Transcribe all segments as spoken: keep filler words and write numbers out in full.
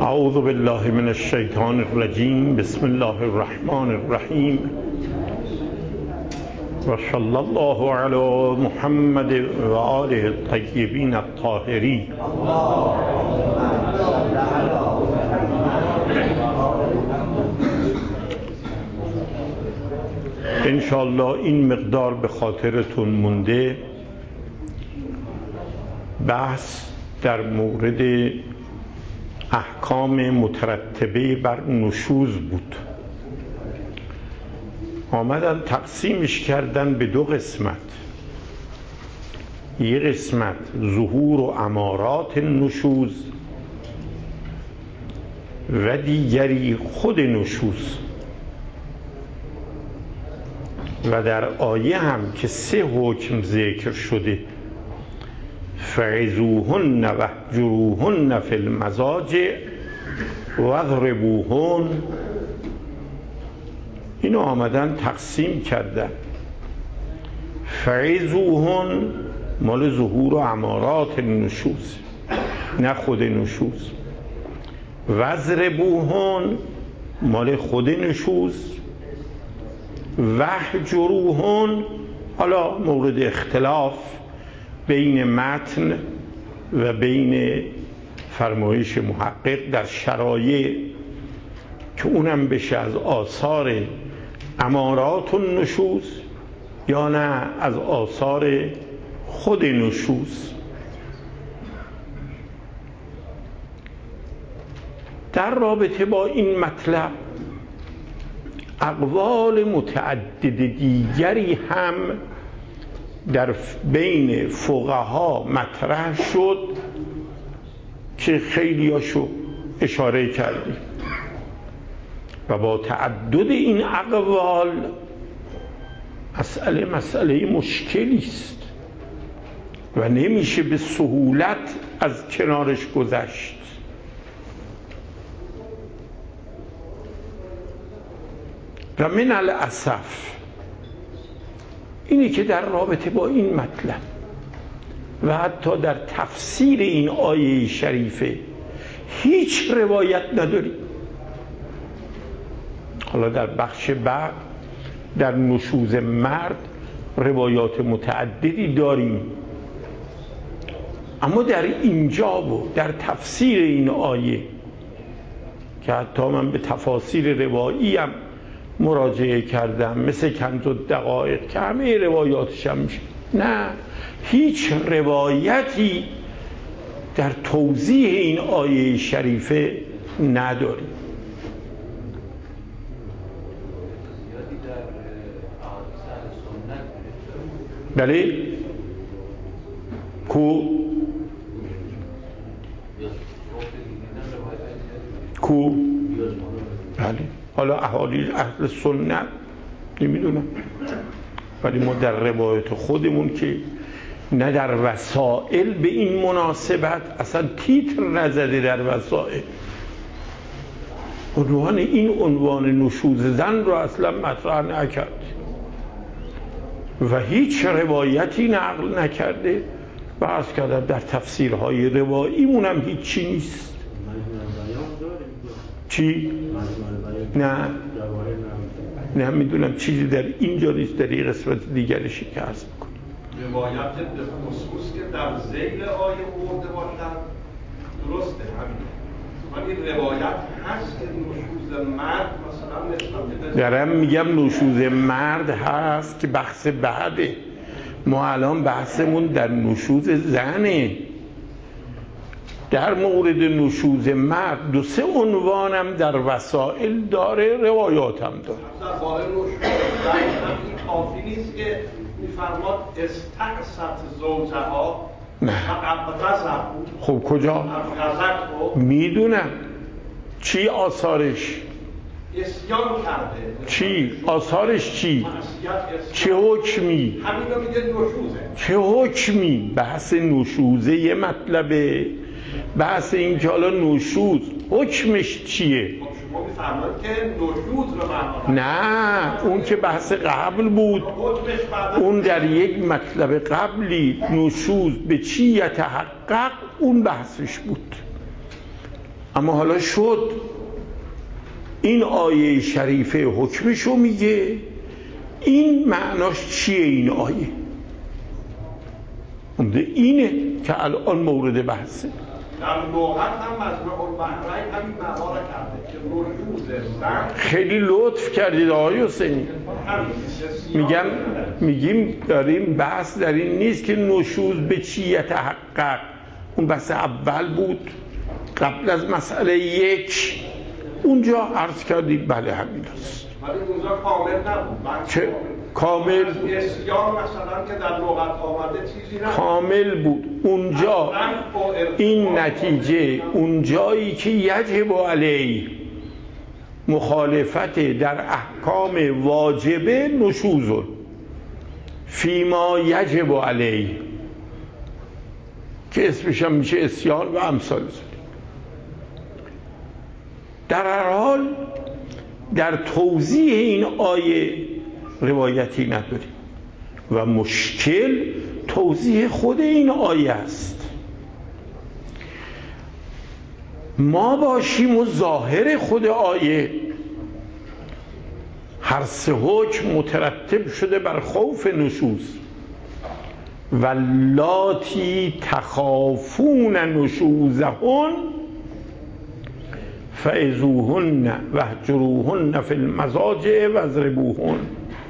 اعوذ بالله من الشیطان الرجیم. بسم الله الرحمن الرحیم و صلی الله علی محمد و آله الطیبین الطاهرین. انشاءالله این مقدار به خاطرتون مونده. بحث در مورد احکام مترتبه بر نشوز بود. آمدن تقسیمش کردن به دو قسمت. یک قسمت ظهور و امارات نشوز و دیگری خود نشوز. و در آیه هم که سه حکم ذکر شده، فعظوهن واهجروهن فی المضاجع واضربوهن، اینو آمدن تقسیم کردن. فعظوهن مال ظهور و امارات نشوز، نه خود نشوز. واضربوهن مال خود نشوز. واهجروهن حالا مورد اختلاف بین متن و بین فرمایش محقق در شرایع که اونم بشه از آثار امارات النشوز یا نه از آثار خود نشوز. در رابطه با این مطلب اقوال متعدد دیگری هم در بین فقها مطرح شد که خیلیاشو اشاره کردیم و با تعدد این اقوال مسئله مسئله مشکلی است و نمیشه به سهولت از کنارش گذشت. و من الاسف اینی که در رابطه با این مطلب و حتی در تفسیر این آیه شریفه هیچ روایت نداریم. حالا در بخش بعد در نشوز مرد روایات متعددی داریم، اما در اینجا و در تفسیر این آیه که حتی من به تفاسیر روایی هم مراجعه کردم مثل کنز الدقایق که همه روایاتش هم میشه، نه هیچ روایتی در توضیح این آیه شریفه نداریم. بله کو کو بله. حالا اهالی اهل سنت نمیدونم، ولی ما در روایت خودمون که نه در وسائل به این مناسبت اصلا تیتر نزده، در وسائل عنوان این عنوان نشوز زن رو اصلا مطرح نکرد و هیچ روایتی نقل نکرده. بحث کردن در تفسیرهای رواییمون هم هیچی نیست. چی؟ نه نه میدونم چیزی در اینجا نیست، در این قسمت دیگرشی که عرض میکنم. روایت به خصوص که در ذیل آیه آورده باشد درسته همین، ولی روایت هست که نشوز مرد مثلا نسبت دارم میگم نشوز مرد هست که بحث بعده. ما الان بحثمون در نشوز زنه. در مورد نشوز مرد دو سه عنوانم در وسائل داره، روایات هم داره. در باره نشوز زن هم این کافی نیست که میفرماد استعصت زوجها نه. غضب. خب کجا؟ میدونم چی آثارش؟ اسیان کرده. چی؟ آثارش چی؟ چه حکمی؟ همین رو میگه نشوزه. چه حکمی؟ بحث نشوزه یه مطلبه، بحث این که حالا نشوز حکمش چیه؟ شما میفرمایید که نشوز رو معنا. نه اون که بحث قبل بود، اون در یک مطلب قبلی نشوز به چی یتحقق اون بحثش بود. اما حالا شد این آیه شریفه حکمشو میگه. این معناش چیه این آیه؟ اینه که الان مورد بحثه. در لغت هم مجمع البحرین همین معنا را کرده که نشوز زن. خیلی لطف کردید آقای حسینی. میگم میگیم داریم بحث در این نیست که نشوز به چی یتحقق. اون بحث اول بود قبل از مسئله یک. اونجا عرض کردید بله همین است. ولی اونجا کامل نبود. چه کامل بود؟ اسیان مثلا که در لغت آمده چیزی نبود. کامل بود. اونجا این نتیجه اونجایی که یجب علیه مخالفت در احکام واجبه نشوزه فیما یجب علیه که اسمش هم میشه اسیان و امثال ذلک. در هر حال در توضیح این آیه روایتی نداریم و مشکل توضیح خود این آیه است. ما باشیم و ظاهر خود آیه هر سه حکم مترتب شده بر خوف نشوز و لاتی تخافون نشوزهن فعظوهن واهجروهن فی المضاجع واضربوهن.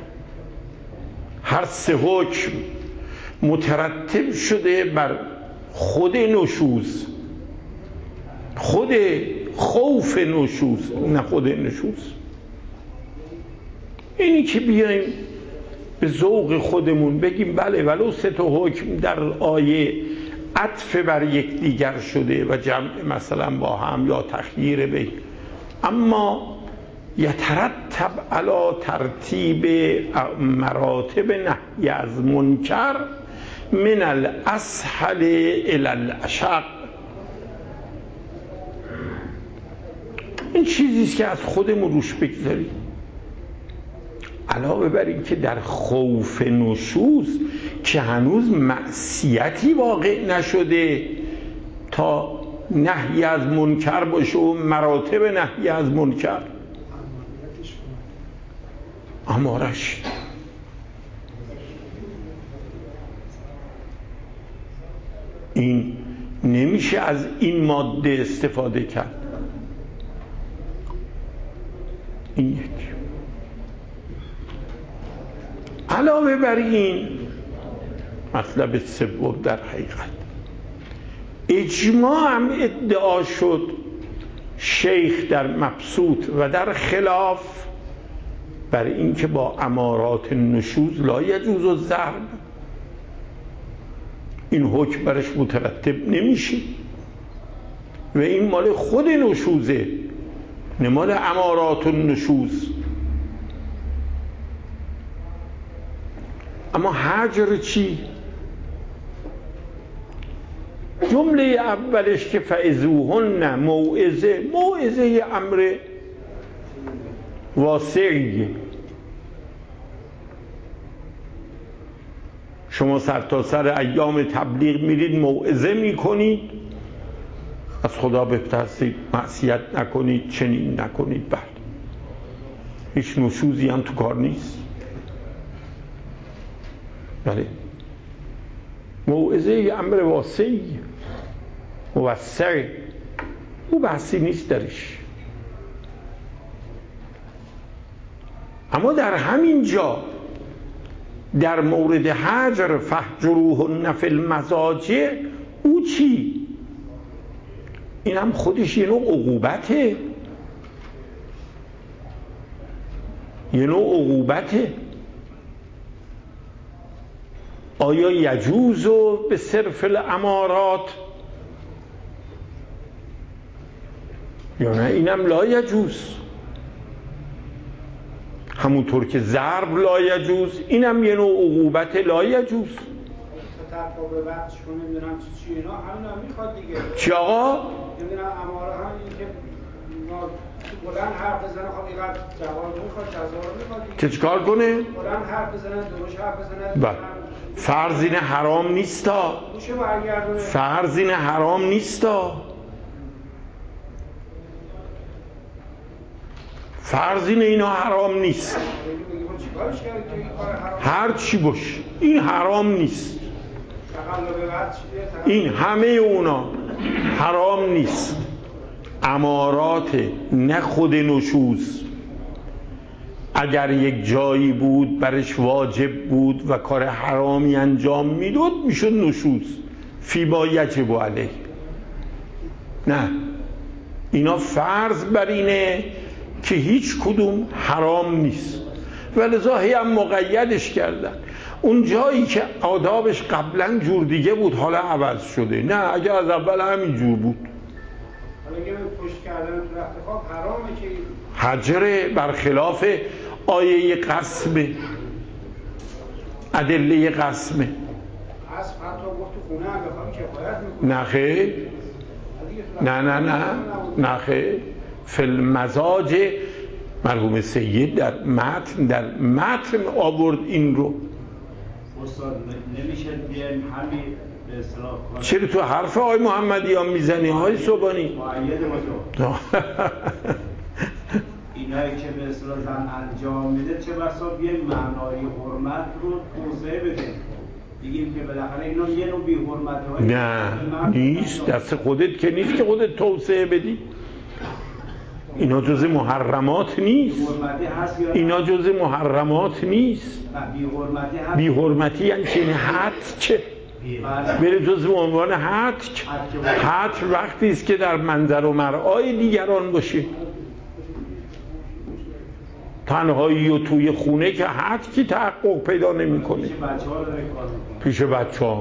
هر سه حکم مترتب شده بر خود نشوز، خود خوف نشوز، نه خود نشوز. اینی که بیایم به ذوق خودمون بگیم بله ولو سه تا حکم در آیه عطف بر یک دیگر شده و جمع مثلا با هم یا تخییر به، اما یترتب علی ترتیب مراتب نهی از منکر من الاسهل الی الاشق. این چیزیست که از خودمون روش بگذاریم. علاوه بر این که در خوف نشوز که هنوز معصیتی واقع نشده تا نهی از منکر باشه و مراتب نهی از منکر امارش این نمیشه از این ماده استفاده کرد. این یک. علاوه بر این مطلب سوم در حقیقت اجماع هم ادعا شد شیخ در مبسوط و در خلاف بر این که با امارات نشوز لا یجوز الضرب. این حکم برش مترتب نمیشه و این مال خود نشوزه نه مال امارات نشوز. اما هجر چی؟ جمله اولش که فعظوهن موعظه، موعظه امر واسعی. شما سر تا سر ایام تبلیغ میرید موعظه میکنید از خدا بترسید، معصیت نکنید، چنین نکنید. بله هیچ نشوزی هم تو کار نیست. بله موعظه امر واسعی موسع، او بحثی نیست درش. اما در همین جا در مورد هجر فهجروهن فی المضاجع او چی؟ این هم خودش یه نوع عقوبته، یه نوع عقوبته. آیا یجوز به صرف الامارات یا نه؟ اینم لا یجوز. همونطور که ضرب لا یجوز اینم یه نوع عقوبت لا یجوز. تقوا به وقتش کنه نمیدونم چی اینا همین هم میخواد دیگه. چی آقا؟ نمیدونم اماره هم این که بلند حرف بزنه خب اینقدر جواب میخواد جزا میخواد دیگه. که چیکار کنه؟ بلند حرف بزنه درست حرف بزنه. بله. فرض این حرام نیستا. میشه برگردونه. فرض این حرام نیستا. فرض اینه اینا حرام نیست، هر چی باشه این حرام نیست، این همه اونا حرام نیست. امارات نه خود نشوز، اگر یک جایی بود برش واجب بود و کار حرامی انجام میداد میشد نشوز فی ما یجب علیه. نه، اینا فرض بر اینه که هیچ کدوم حرام نیست و لذا هم مقیدش کردن. اون جایی که آدابش قبلا جور دیگه بود حالا عوض شده، نه اگر از اول همین جور بود. حالا یه پشت کردن تو رخت خواب حرامه که حجر برخلاف آیه قسمه، ادله قسمه. از حتی گفت خونه هم بخوام کفایت میکنه. نه خیر، نه نه نه نه خیر. فی المزاج مرحوم سید در متن در متن آورد این رو. استاد نمیشه بیایم همین به اصطلاح چرا تو حرف آقای محمدیان میزنی های صبحانی؟ معید ما اینایی که به اصطلاح زن انجام میده چه بسا بیایم معنای حرمت رو توضیح بدیم، بگیم که بالاخره اینا یه نوع بی حرمتی های نه نیست، دست خودت که نیست که خودت توسعه بدی. اینا جز محرمات نیست، اینا جز محرمات نیست. بی حرمتی یعنی چه؟ حد چه؟ بره جز عنوان حد. حد وقتی است که در منظر و مرعای دیگران باشه. تنهایی و توی خونه که حد کی تحقق پیدا نمی‌کنه. پیش بچه ها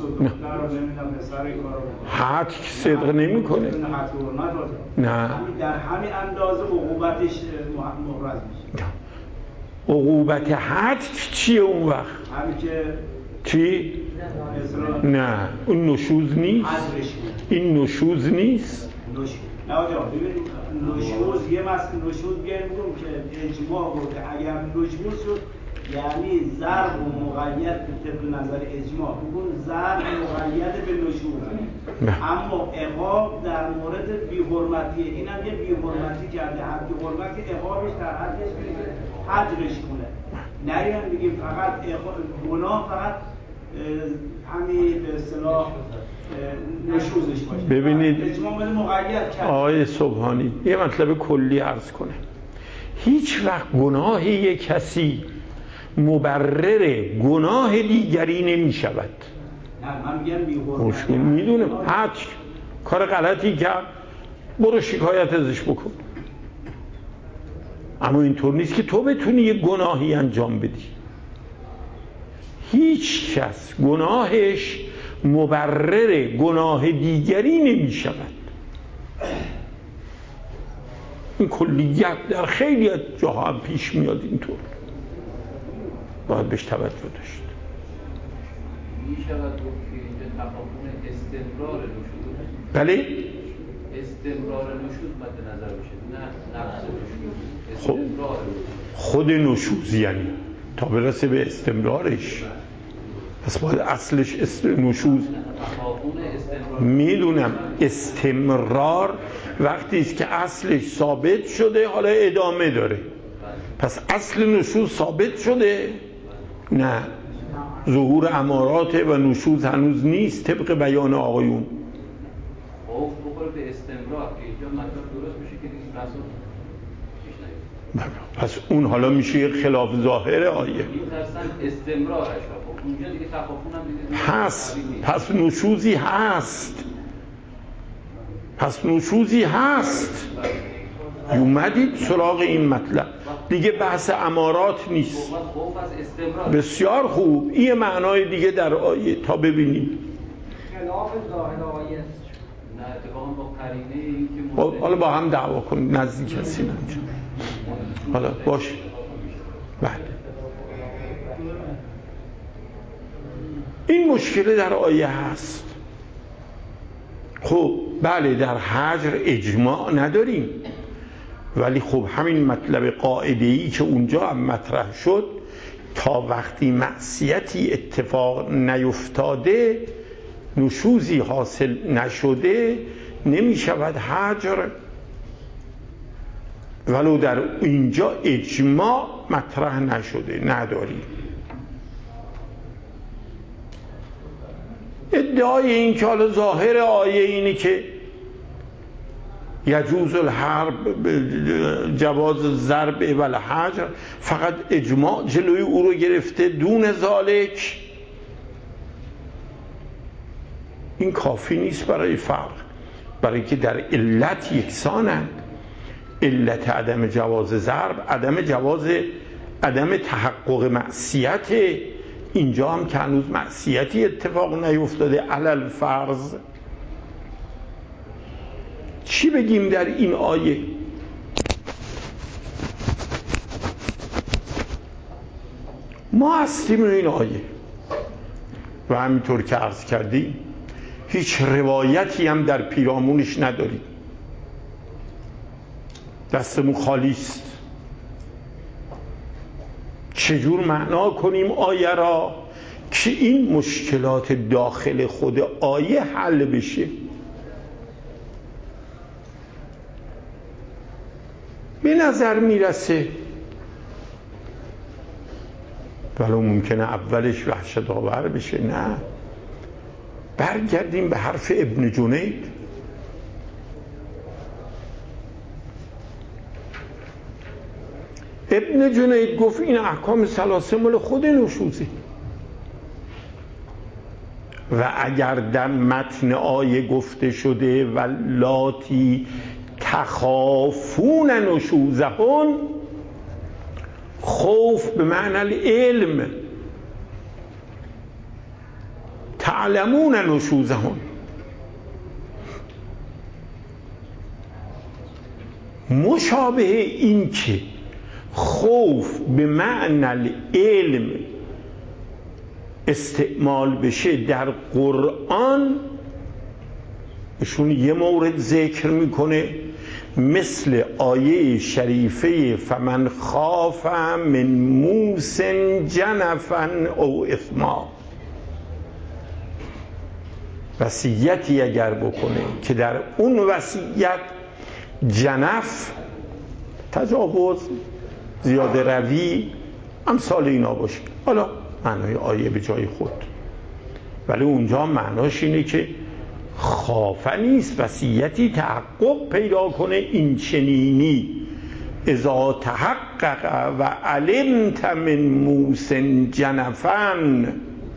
حد که صدق نمی‌کنه. نه در همین اندازه عقوبتش محرز میشه. عقوبت حد چیه اون وقت؟ همین که چی؟ نه اون نشوز نیست، این نشوز نیست. نه آجا ببینید نشوز یه مسئله نشوز بیایم بگم که اجماع گفته اگر نشوز شد یعنی ضرب و مقید به طبق نظر اجماع بگم ضرب مقید به نشوز، اما عقاب در مورد بی حرمتیه. این هم یه بی حرمتی کرده، حد حرمتی عقابش در حدش میشه حجرش کنه. نه یعنی بگیم فقط گناه فقط همین به اصطلاح نشوزش باشه. ببینید آقای سبحانی یه مطلب کلی عرض کنه. هیچ وقت گناه یک کسی مبرر گناه دیگری نمی شود. نه من میگم بی مشکل میدونم حد کار غلطی کرد برو شکایت ازش بکن، اما اینطور نیست که تو بتونی یه گناهی انجام بدی. هیچ کس گناهش مبرر گناه دیگری نمی شود. این کلیت در خیلی از جاها هم پیش میاد اینطور، باید بهش توجه داشت. می شود گفت که اینجا تفاهم استمرار نشوز، بله استمرار نشوز مد نظر بشه، نه نقص نشوز. استمرار خود نشوز یعنی تا برسه به استمرارش، پس باید اصلش است... نشوز. میدونم استمرار وقتی است که اصلش ثابت شده حالا ادامه داره، پس اصل نشوز ثابت شده؟ نه، ظهور امارات و نشوز هنوز نیست طبق بیان آقایون. خوف بخوره به استمرار که اینجا مطلب درست میشه که دیگه بحث پیش نیاد. پس اون حالا میشه خلاف ظاهر آیه. میترسن استمرارش رو، اونجا دیگه تفاهم هم دیگه هست. پس نشوزی هست، پس نشوزی هست. اومدید سراغ این مطلب دیگه، بحث امارات نیست. بسیار خوب، این معنای دیگه در آیه تا ببینید. خلاف ظاهر آیه. نه اتفاقا با قرینه این که حالا با هم دعوا کنید نزدیک هستید اونجا. حالا باشه. بله. این مشکل در آیه هست. خب بله در حجر اجماع نداریم، ولی خب همین مطلب قاعده‌ای که اونجا هم مطرح شد، تا وقتی معصیتی اتفاق نیفتاده نشوزی حاصل نشده نمی شود حجر. ولو در اینجا اجماع مطرح نشده، نداریم. ادعای این که حالا ظاهر آیه اینی که یجوز الحرب جواز ضرب و الحجر، فقط اجماع جلوی او رو گرفته دون ذالک، این کافی نیست برای فرق، برای که در علت یکسانند. علت عدم جواز ضرب عدم جواز عدم تحقق معصیت، اینجا هم که هنوز معصیتی اتفاق نیفتاده علل فرض. چی بگیم در این آیه؟ ما هستیم این آیه و همینطور که عرض کردیم هیچ روایتی هم در پیرامونش نداریم، دستمون خالی است. چجور معنا کنیم آیه را که این مشکلات داخل خود آیه حل بشه؟ به نظر میرسه ولو ممکنه اولش وحشت آور بشه، نه، برگردیم به حرف ابن جنید. ابن جنید گفت این احکام ثلاثه مال خود نشوزه و اگر در متن آیه گفته شده واللاتی تخافون نشوزهن، خوف به معنی العلم، تعلمون نشوزهن، مشابه این که خوف به معنی العلم استعمال بشه در قرآن، ایشون یه مورد ذکر میکنه مثل آیه شریفه فمن خاف من موس جنفا او اثما. وصیتی اگر بکنه که در اون وصیت جنف، تجاوز، زیاده روی، امثال اینا باشه، حالا معنای آیه به جای خود، ولی اونجا معناش اینه که خافه نیست، وصیتی تحقق پیدا کنه این چنینی اذا تحقق و علمت من موس جنفا.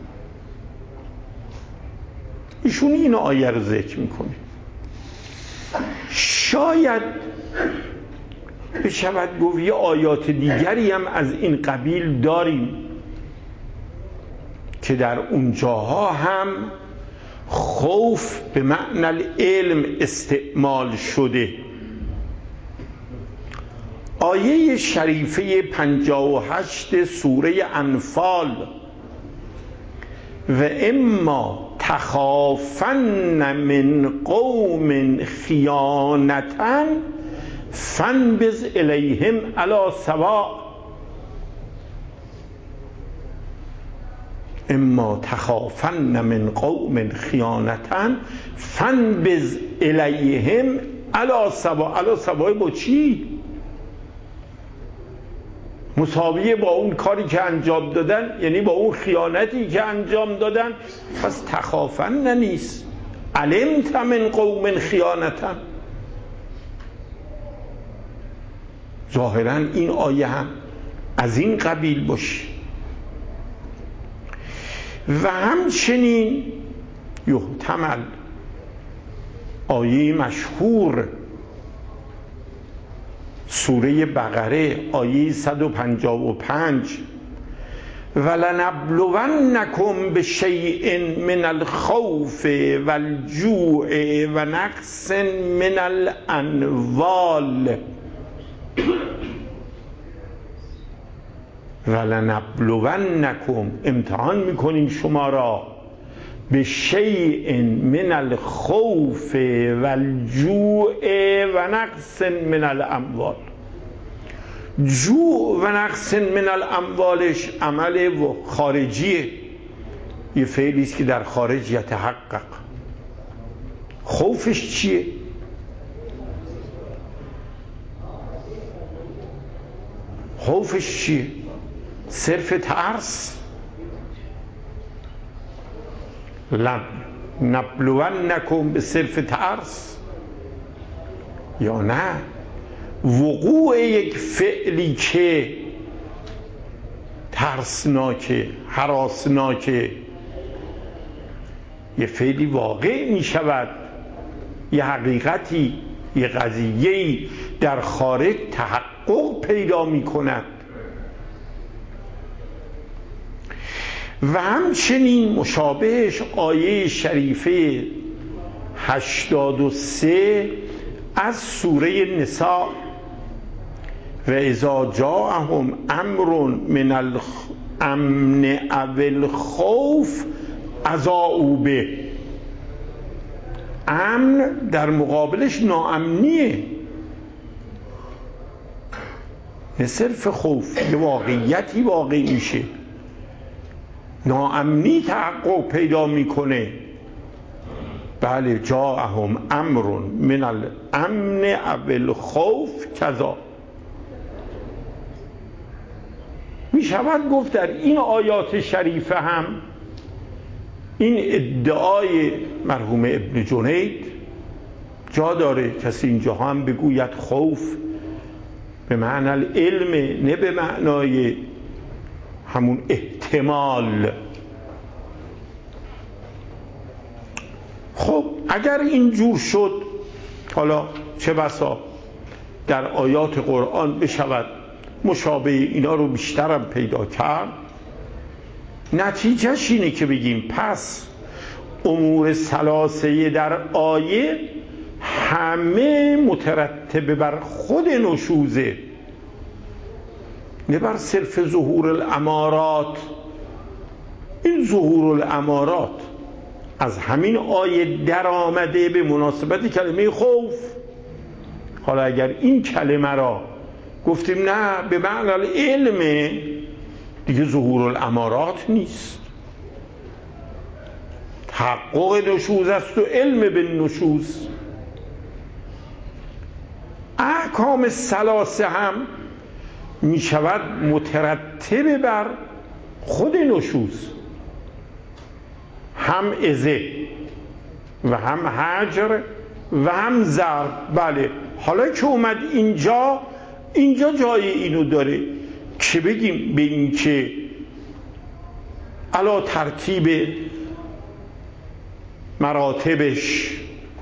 ایشون این آیه رو ذکر میکنه. شاید بشود گفت یه آیات دیگری هم از این قبیل داریم که در اونجاها هم خوف به معنی العلم استعمال شده. آیه شریفه پنجاه و هشت سوره انفال و اما تخافن من قوم خیانتا فانبذ الیهم علی سواء، اما تخافن من قوم خیانتا فانبذ الیهم علی سواء. علی سواء با چی؟ مساویه با اون کاری که انجام دادن، یعنی با اون خیانتی که انجام دادن. پس تخافن نیست، علمت من قوم خیانتا. ظاهرا این آیه هم از این قبیل باشه. و همچنین یحتمل آیه مشهور سوره بقره آیه صد و پنجاه و پنج ولنبلونکم بشیء من الخوف والجوع و نقص من الاموال ولنبلونکم، امتحان میکنیم شما را، بشیء من الخوف والجوع و نقص من الاموال. جوع و نقص من الاموالش عمل خارجیه، یه فعلی است که در خارج یتحقق. خوفش چیه؟ خوفش چیه؟ صرف ترس. لن نبلونکم به صرف ترس، یا نه وقوع یک فعلی که ترسناکه، هراسناکه، یه فعلی واقع می شود، یه حقیقتی، یه قضیه‌ای در خارج تحقق پیدا می کند. و همچنین مشابهش آیه شریفه هشتاد و سه از سوره نساء، و اذا جاءهم امر من الامن او الخوف اذاعوا به. امن در مقابلش ناامنیه، نه صرف خوف، یه واقعیتی واقع میشه، ناامنی تحقق پیدا میکنه. بله، جاءهم امر من الامن او الخوف کذا. می شود گفت در این آیات شریفه هم این ادعای مرحوم ابن جنید جا داره. کسی اینجا هم بگوید خوف به معنی العلم، نه به معنای همون احتمال. خب اگر اینجور شد، حالا چه بسا در آیات قرآن بشود مشابه اینا رو بیشترم پیدا کرد، نتیجهش اینه که بگیم پس امور ثلاثه در آیه همه مترتب بر خود نشوزه، نه بر صرف ظهور الامارات. این ظهور الامارات از همین آیه در آمده به مناسبت کلمه خوف. حالا اگر این کلمه را گفتیم نه به معنی علم، دیگه ظهور الامارات نیست، تحقق نشوز است و علم به نشوز. احکام ثلاثه هم می شود مترتب بر خود نشوز، هم ازه و هم حجر و هم ضرب. بله، حالا که اومد اینجا، اینجا جای اینو داره که بگیم به این که علا ترتیب مراتبش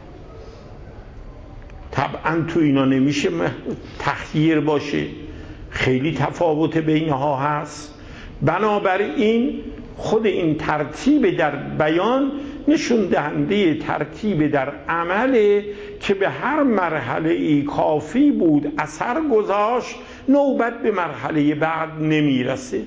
طبعا تو اینا نمیشه تخییر باشه، خیلی تفاوت بینها هست. بنابراین خود این ترتیب در بیان نشون دهنده ترتیب در عمله که به هر مرحله ای کافی بود اثر گذاشت، نوبت به مرحله بعد نمیرسه.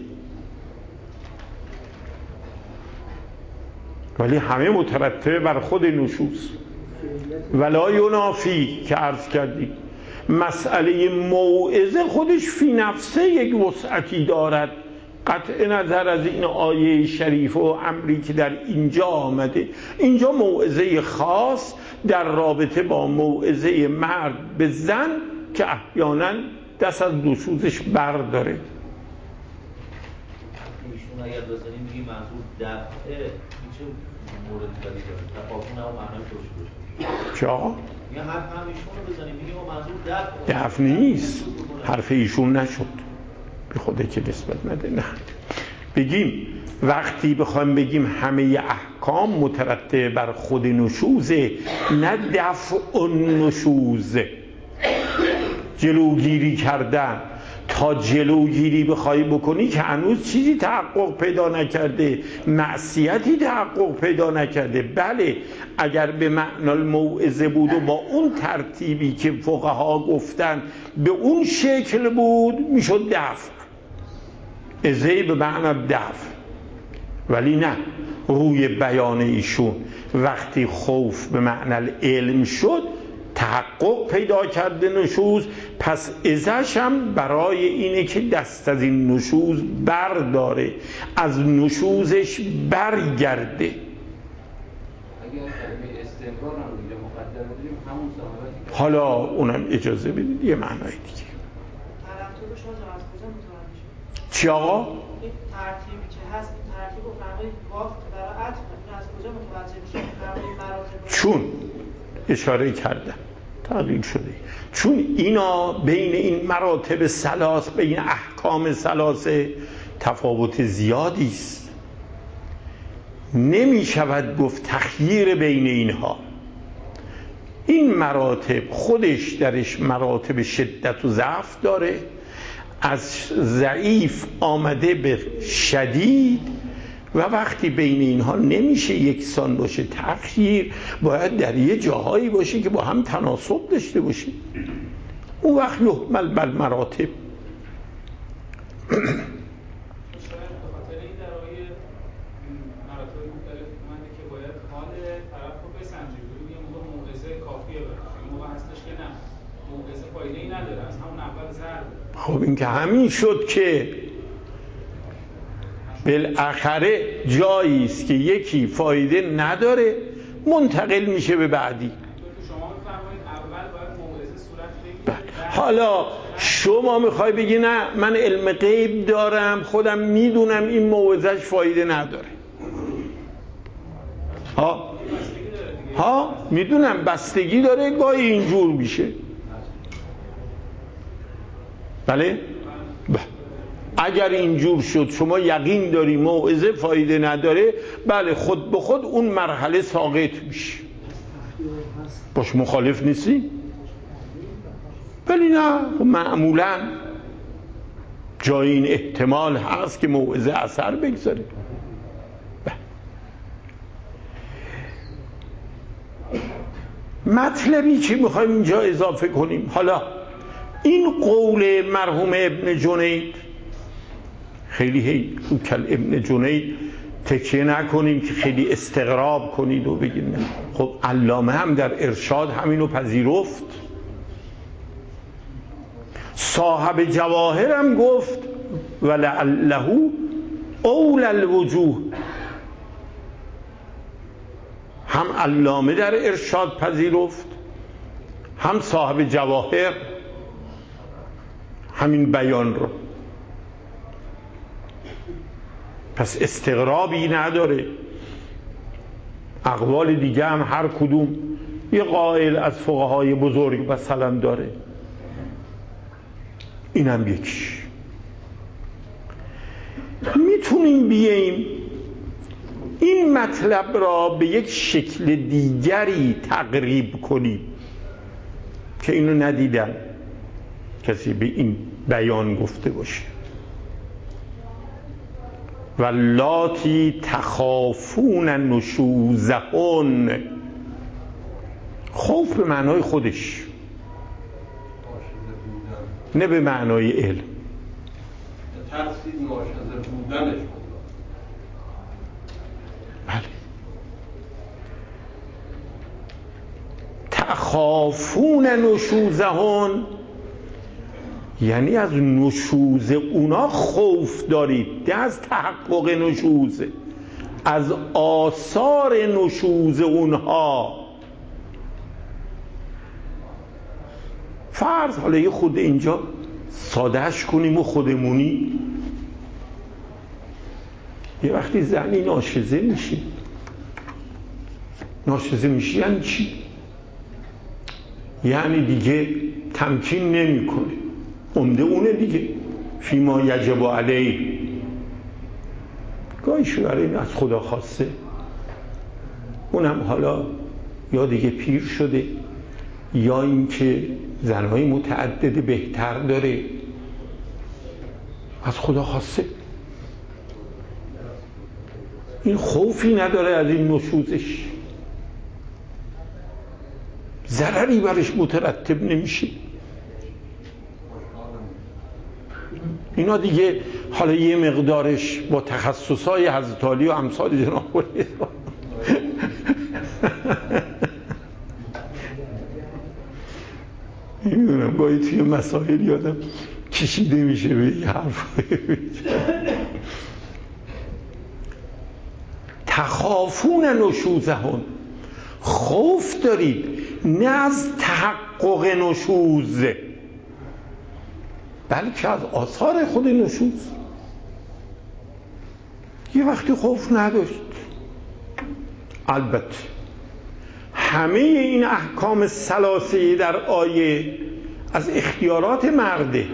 ولی همه مترتب بر خود نشوز. ولا ینافی که عرض کردیم مسئله موعظه خودش فی نفسه یک وسعتی دارد، قطع نظر از این آیه شریف و امری که در اینجا آمده. اینجا موعظه خاص در رابطه با موعظه مرد به زن که احیانا دست از نشوزش برداره. ایشون اگر بزنیم میگه منظور دفعه چه موردی داری داره تفاهم هم معنای خوش باشه. چرا؟ یه حرف هم ایشون رو بزنیم میگه منظور دفعه دفع نیست، حرف ایشون نشد، به خوده که نسبت نده. نه، بگیم وقتی بخوایم بگیم همه احکام مترتب بر خود نشوزه، نه دفع نشوزه، جلوگیری کردن. تا جلوگیری بخوای بکنی که هنوز چیزی تحقق پیدا نکرده، معصیتی تحقق پیدا نکرده. بله، اگر به معنی الموعظه بود و با اون ترتیبی که فقها گفتن به اون شکل بود میشد دفع، ازهی به معنی دفع. ولی نه، روی بیان ایشون وقتی خوف به معنی علم شد تحقق پیدا کرده نشوز، پس ازش هم برای اینه که دست از این نشوز برداره، از نشوزش برگرده. اگر کلمه استمرار هم اینجا مقدر بدیم همون ثمراتی. حالا اونم اجازه بدید یه معنای دیگه. طرف رو شما از کجا متوجه شد؟ چی آقا؟ این ترتیبی که هست این ترتیب رو فرمایید وقت برای عطف از کجا متوجه میشه؟ فرمایید مراتب چون اشاره کردم تغییر شده، چون اینا بین این مراتب ثلاث، بین احکام ثلاثه تفاوت زیادی است، نمی شود گفت تخییر بین اینها. این مراتب خودش درش مراتب شدت و ضعف داره، از ضعیف آمده به شدید، و وقتی بین اینها نمیشه یکسان باشه، تخییر باید در یه جاهایی باشه که با هم تناسب داشته باشه، اون وقت یحمل بر مراتب. خب این که همین شد که بالاخره جایی است که یکی فایده نداره منتقل میشه به بعدی. حالا شما میخوای بگی نه من علم غیب دارم خودم میدونم این موعظه‌اش فایده نداره، ها ها میدونم بستگی داره، گاهی اینجور میشه. بله؟ اگر اینجور شد شما یقین داری موعظه فایده نداره، بله خود به خود اون مرحله ساقط میشه، باش مخالف نیستی؟ ولی نه معمولا جای این احتمال هست که موعظه اثر بگذاره. مطلبی که میخوایم اینجا اضافه کنیم، حالا این قول مرحوم ابن جنید، خیلی هی رو کل ابن جنید تکیه نکنیم که خیلی استغراب کنید و بگید نه. خب علامه هم در ارشاد همینو پذیرفت، صاحب جواهر هم گفت ولعله اول الوجوه، هم علامه در ارشاد پذیرفت هم صاحب جواهر همین بیان رو، پس استغرابی نداره. اقوال دیگه هم هر کدوم یه قائل از فقهای بزرگ مثلا داره، اینم یکیش. میتونیم بیاییم این مطلب را به یک شکل دیگری تقریب کنیم که اینو ندیدم کسی به این بیان گفته باشه. واللاتی تخافون نشوزهن، خوف به معنای خودش نه به معنای علم، ترسید ناشزه بودنش. بله تخافون نشوزهن یعنی از نشوز اونا خوف دارید، نه از تحقق نشوز، از آثار نشوز اونها. فرض حالا یه خود اینجا سادهش کنیم و خودمونی، یه وقتی زنی ناشزه میشه، ناشزه میشه یعنی چی؟ یعنی دیگه تمکین نمی کنه، عمده اونه دیگه، فیما یجب علیه. گاهی شوهر از خدا خواسته، اونم حالا یا دیگه پیر شده یا اینکه زنهای متعدد بهتر داره، از خدا خواسته، این خوفی نداره از این نشوزش، ضرری برش مترتب نمیشه. اینا دیگه حالا یه مقدارش با تخصصای حضرت علی و امثال جناب علی میدونم گاهی توی مسائل یادم کشیده میشه به یه حرفای تخافون نشوزهن، خوف دارید نه از تحقق نشوز، بلکه از آثار خود نشوز. یه وقتی خوف نداشت. البته همه این احکام ثلاثه در آیه از اختیارات مرده،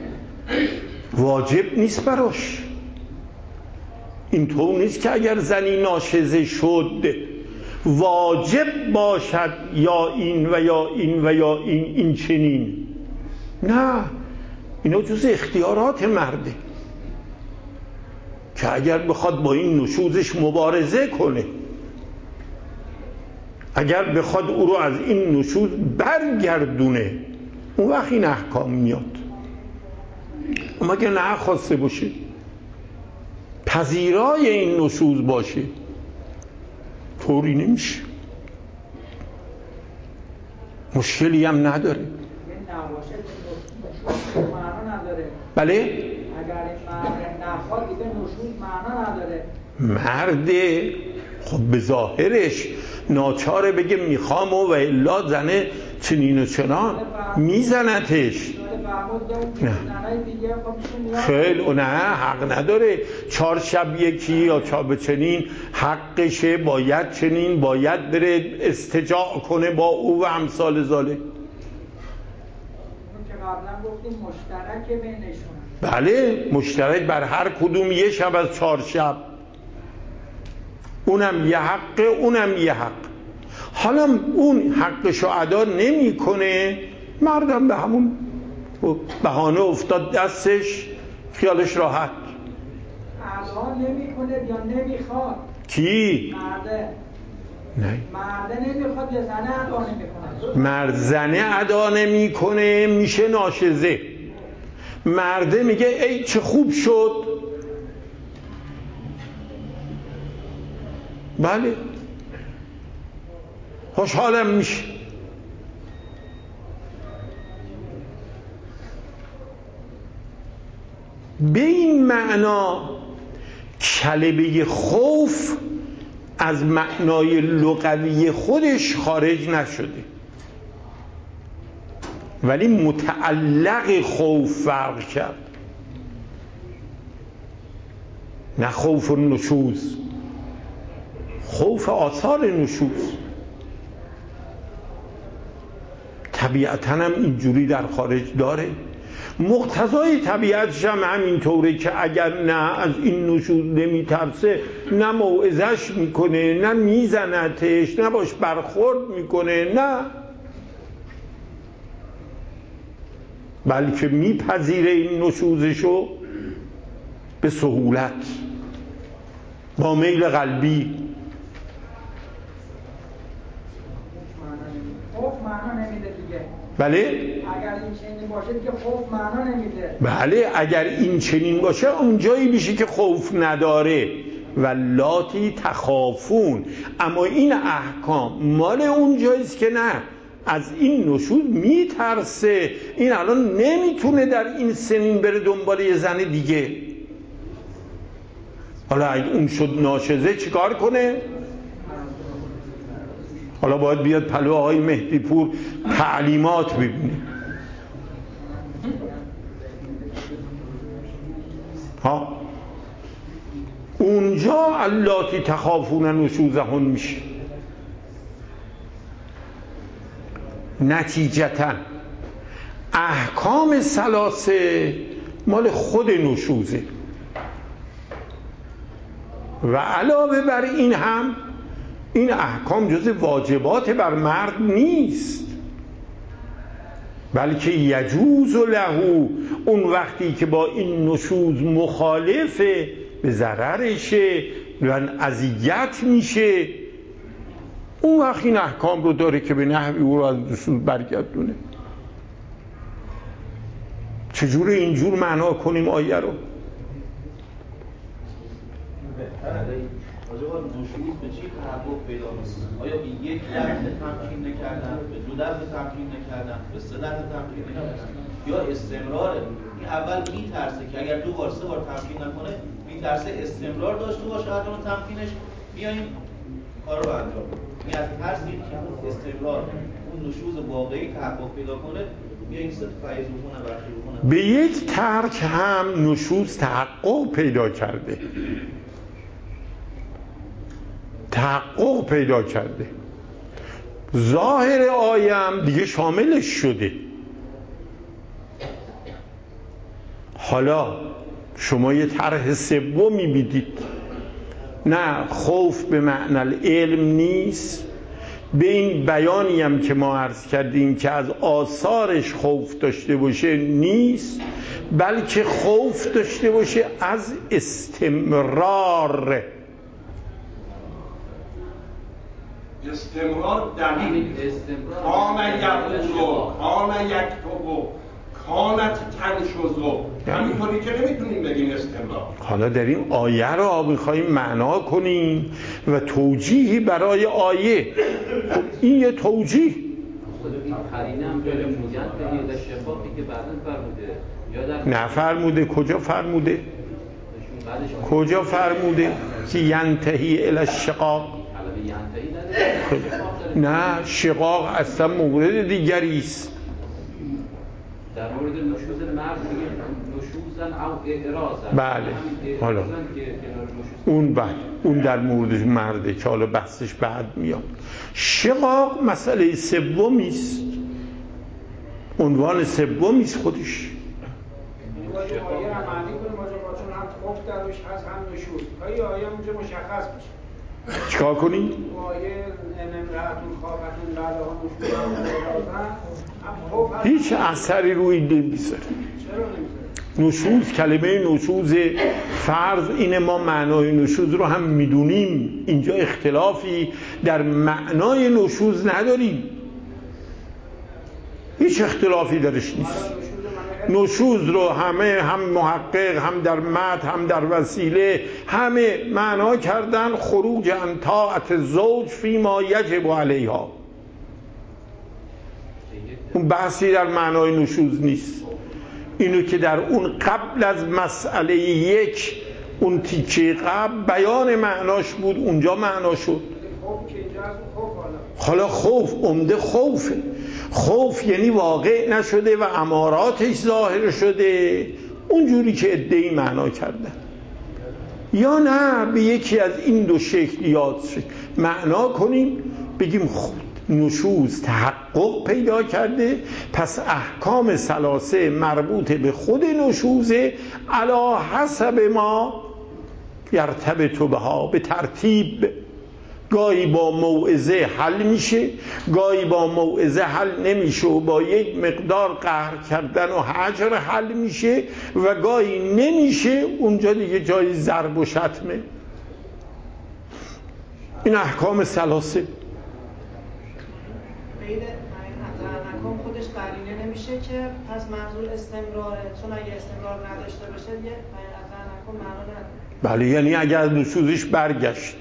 واجب نیست براش. اینطور نیست که اگر زنی ناشزه شد واجب باشد یا این و یا این و یا این این چنین. نه، اینا جز اختیارات مرده که اگر بخواد با این نشوزش مبارزه کنه، اگر بخواد او رو از این نشوز برگردونه، اون وقت این احکام میاد. اما اگر نه خواسته باشه، پذیرای این نشوز باشه، طوری نمیشه. مشکلی هم نداره. معنا نداره. بله؟ اگر مرد نخواد دیگه نشوز معنا نداره. مرده خب به ظاهرش ناچاره بگه میخوام و الا زنه چنین و چنان میزنتش. نه خیلی نه، حق نداره. چهار شب یکی یا چاب چنین حقشه، باید چنین، باید بره استجاع کنه با او و امثال ذالک. قبلا گفتیم مشترک بینشون. بله، مشترک بر هر کدوم یه شب از چهار شب. اونم یه حقه، اونم یه حق. حالا اون حقشو ادا نمیکنه، مردم به همون بهانه افتاد دستش، خیالش راحت. ادا نمیکنه یا نمیخواد؟ کی؟ مرده. نه، مرده نمیخواد یا زنه ادا نمیکنه؟ مرد زنه ادا نمیکنه میشه ناشزه. مرده میگه ای چه خوب شد. بله، خوشحالم میشه. به این معنا کلمه خوف از معنای لغوی خودش خارج نشده، ولی متعلق خوف فرق کرد. نه خوف و نشوز، خوف آثار نشوز. طبیعتاً هم اینجوری در خارج داره. مقتضای طبیعتش هم همینطوره که اگر نه از این نشوز نمیترسه، نه موعظش میکنه، نه میزنتش، نه باش برخورد میکنه، نه، بلکه میپذیره این نشوزشو به سهولت، با میل قلبی. خوف معنا نمیده دیگه. بله؟ اگر این چنین باشه دیگه خوف معنا نمیده. بله، اگر این چنین باشه اونجایی میشه که خوف نداره. ولاتی تخافون. اما این احکام مال اونجاییست که نه، از این نشوز میترسه. این الان نمیتونه در این سنین بره دنبال یه زن دیگه. حالا اگه اون شد ناشزه چیکار کنه؟ حالا باید بیاد پلو آقای مهدی پور تعلیمات ببینه. ها اونجا اللاتی تخافون نشوزهن میشه. نتیجتا احکام ثلاثه مال خود نشوزه و علاوه بر این هم این احکام جز واجبات بر مرد نیست، بلکه یجوز له. اون وقتی که با این نشوز مخالفه به ضررشه و اذیت میشه، اون وقت این احکام رو داره که به نحوی او رو از نشوز برگردونه. چجور اینجور معنا کنیم آیه رو؟ آجا نشوز به چی تحقق پیدا می‌کنه؟ آیا به یک لحظه تمکین نکردن، به دو لحظه تمکین نکردن، به سه لحظه تمکین نکردن، یا استمراره؟ این اول میترسه که اگر دو بار سه بار تمکین نکنه، میترسه استمرار داشته باشه، عدم تمکینش بیاین کار رو انجام بدیم. این از ترسی که استمرار اون نشوز واقعی تحقق پیدا کنه، یک ست فیضوهون و به یک ترک هم نشوز تحقق پیدا کرده، تحقق پیدا کرده. ظاهر آیم دیگه شاملش شده. حالا شما یه طرح سومی میدید، نه خوف به معنی العلم نیست، به این بیانی هم که ما عرض کردیم که از آثارش خوف داشته باشه نیست، بلکه خوف داشته باشه از استمرار. استمرار دلیل کان یقولو کان یکتبو کانت تنشزو، همینطوری که نمیتونیم بگیم استمرار. حالا در این آیه را میخواییم معنا کنیم و توجیهی برای آیه. خب این یه توجیه. این قرینه هم داره میگن که در شفاقی که بعداً فرموده یا در نه فرموده. کجا فرموده؟ کجا فرموده که ینتهی الی الشقاق؟ نه، شقاق اصلا مورد دیگری است. در مورد نشوز مرد میگه نشوزن او اعراضن. بله حالا اون بعد اون در مورد مرده که حالا بحثش بعد میاد. شقاق مسئله سومی است، عنوان سومی است خودش. آیه را معنی کنیم چون هم خوف دروش هست هم نشوز. آیه آیه اونجا مشخص میشه. چیکار کنیم؟ آیه نمرهتون خوابتون بلاها نشوزن هیچ اثری روی نمیذاره. چرا نمیذاره؟ نشوز، کلمه نشوز فرض اینه ما معنای نشوز رو هم میدونیم، اینجا اختلافی در معنای نشوز نداریم، هیچ اختلافی درش نیست. نشوز رو همه، هم محقق هم در متن هم در وسیله، همه معنا کردن خروج عن طاعت زوج فیما یجب علیها. اون بحثی در معنای نشوز نیست. اینو که در اون قبل از مسئله یک، اون تیکه قبل بیان معناش بود، اونجا معنا شد. حالا خوف عمده خوفه. خوف یعنی واقع نشده و اماراتش ظاهر شده، اونجوری که ادعی معنا کردن. یا نه به یکی از این دو شکل یاد شد معنا کنیم، بگیم خود نشوز تحقق پیدا کرده، پس احکام ثلاثه مربوط به خود نشوزه، علی حسب ما یرتبط بها، به ترتیب. گاهی با موعظه حل میشه، گاهی با موعظه حل نمیشه و با یک مقدار قهر کردن و هجر حل میشه و گاهی نمیشه، اونجا دیگه جای ضرب و شتمه. این احکام ثلاثه. غیر نکن خودش قرینه نمیشه که پس منظور استمراره، چون اگه استمرار نداشته باشه دیگه نکن معنا نداره. بله، یعنی اگر نشوزش برگشت،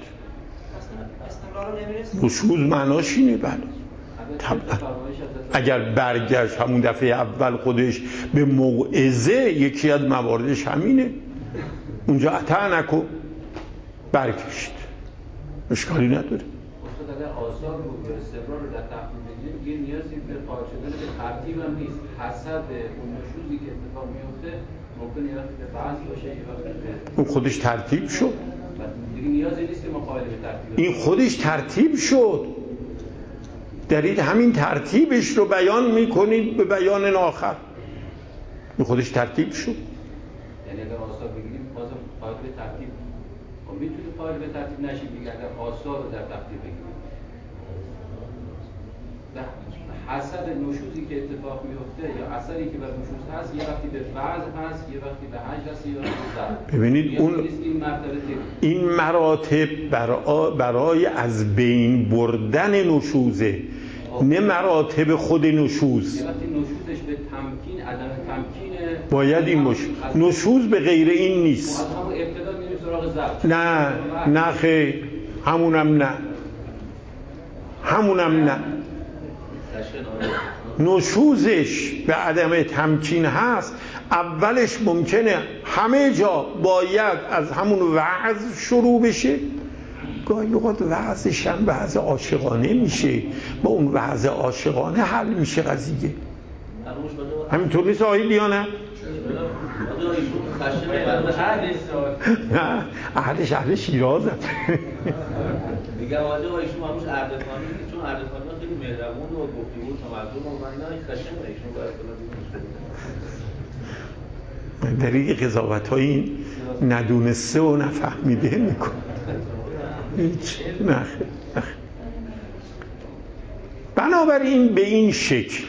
نشوز معناش اینه. بله طبعا اگر برگشت همون دفعه اول خودش به موعظه، یکی از مواردش همینه، اونجا عطا نکن برگشت، اشکالی نداره. اصلا اگر آثار رو یا استمرار رو در تحقیق بگیریم یه نیازی به قائل شدن به ترتیب هم نیست. حسب اون نشوزی که اتفاق میفته ممکنه یه وقتی به بعض باشه، یه وقتی به اون خودش ترتیب شد. دیگه نیازی نیست که ما قائل به ترتیب. این خودش ترتیب شد. دارید همین ترتیبش رو بیان میکنید به بیان آخر. این خودش ترتیب شد. یعنی اگر آثار بگیریم بازم قائل به ترتیب، خب میتونید قائل به ترتیب نشید دیگه اگر آثار رو در ترتیب بگیریم. حسب نشوزی که اتفاق میفته یا اثری که بر نشوز هست، یه وقتی به بعض هست، یه وقتی به حج هست، یه وقتی به ضرب. ببینید اون این مراتب این مراتب برای, برای از بین بردن نشوزه، نه مراتب خود نشوز. یه وقتی نشوزش به تمکین، عدم تمکین باید این باشه. نشوز به غیر این نیست. از همون ابتدا میریم سراغ ضرب. نه نه خیر، همونم نه، همونم نه. نشوزش به عدم تمکین هست، اولش ممکنه همه جا باید از همون وعظ شروع بشه، گاهی اوقات وعظش هم وعظ عاشقانه میشه، با اون وعظ عاشقانه حل میشه قضیه. همینطور نیست آقای دیانه؟ نه اهلش اهل شیراز هست. میگم آجا با ایشون هموش اردکانی نیست، چون اردکانی ها خیلی مهربون و گفتگو و تمدن و من نه خشن و ایشون باید کنم دریق قضاوت های این ندونسته و نفهمیده میکن. هیچ نه بنابراین به این شکل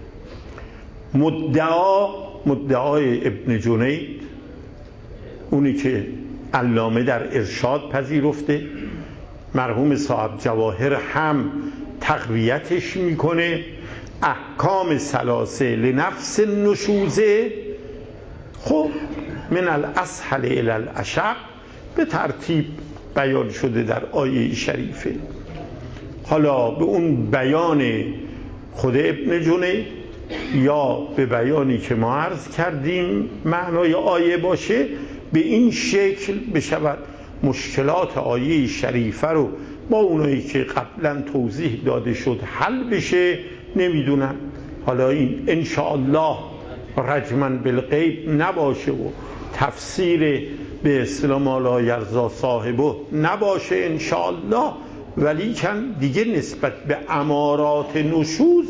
مدعا مدعای ابن جنید، اونی که علامه در ارشاد پذیرفته، مرحوم صاحب جواهر هم تقویتش میکنه، احکام ثلاثه لنفس نشوزه، خب من الاسهل الی الاشق به ترتیب بیان شده در آیه شریفه. حالا به اون بیان خود ابن جنید یا به بیانی که ما عرض کردیم معنای آیه باشه، به این شکل بشود مشکلات آیه شریفه رو با اونایی که قبلا توضیح داده شد حل بشه. نمیدونم حالا این انشاءالله رجما بالغیب نباشه و تفسیر به اصطلاح ما لا یرضی صاحبه نباشه انشاءالله، ولی کن دیگه نسبت به امارات نشوز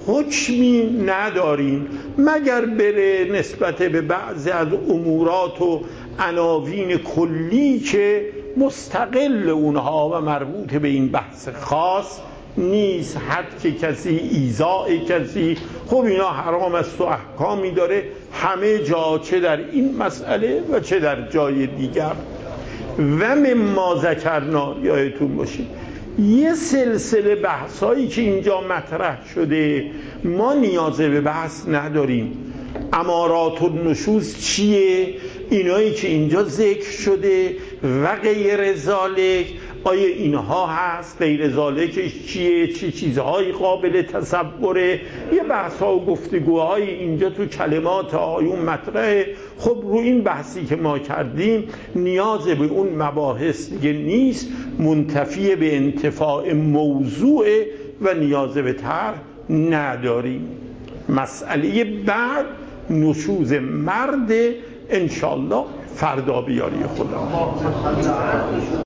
حکمی نداریم مگر بره نسبت به بعضی از امورات و عناوین کلی که مستقل اونها و مربوط به این بحث خاص نیست. حد که کسی، ایذاء کسی، خب اینا حرام است و احکامی داره همه جا، چه در این مسئله و چه در جای دیگر. و مما ذکرنا، یادتون باشه یه سلسله بحثایی که اینجا مطرح شده ما نیاز به بحث نداریم. امارات النشوز چیه؟ اینایی که اینجا ذکر شده و غیر ذالک، آیا اینها هست؟ غیر ذالکش چیه؟ چه چیزهایی قابل تصوره؟ یه بحث ها و گفتگوهای اینجا تو کلمات آیون مطرحه. خب رو این بحثی که ما کردیم نیاز به اون مباحث دیگه نیست، منتفی به انتفاع موضوع و نیاز به طرح نداریم. مسئله بعد نشوز مرد انشالله فردا بیاری خدا.